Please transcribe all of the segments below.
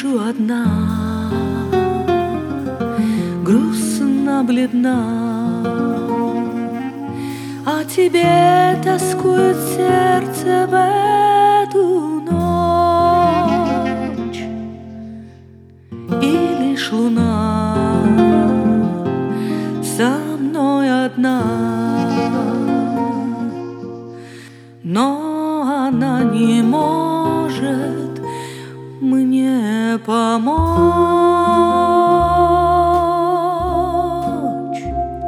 Лежу одна, грустно, бледна, о тебе тоскует сердце в эту ночь. И лишь луна со мной одна, но она не может мне помочь.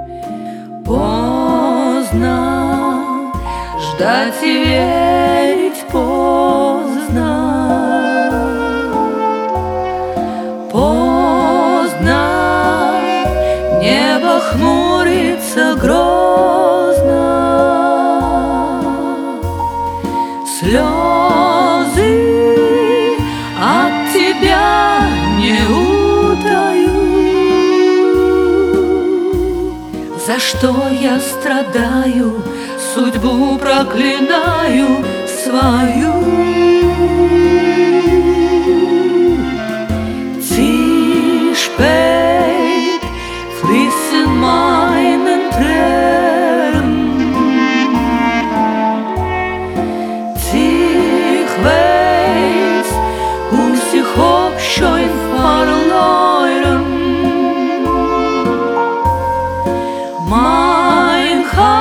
Поздно ждать и верить, поздно. Поздно небо хмурится грозно. Слезы от тебя не утаю. За что я страдаю, судьбу проклинаю свою. Sie spät fließen meinen Tränen. Ich weiß, us ich hab schon verloren. Mein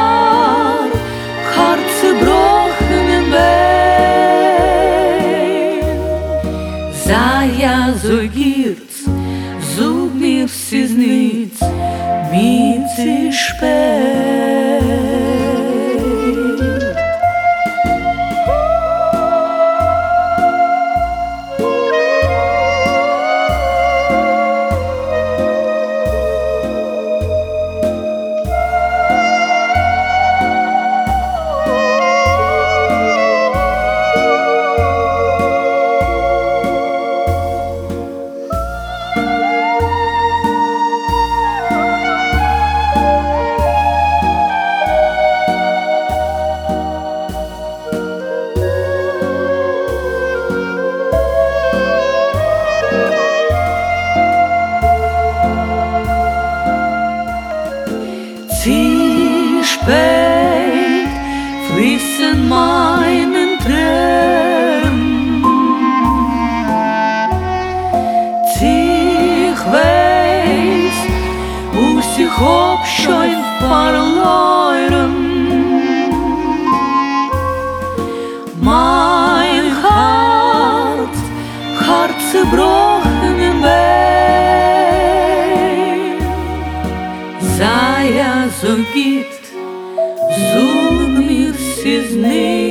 Herz zerbrochenen Bein. Зая зогирц, зуб mir сизнит, mit sich spät. Zu spät fließen meinen Tränen. Ich weiß, us ich hab schon verloren. Mein Herz zerbrochenen Bein. Зая зогит, зуб mir сизнит.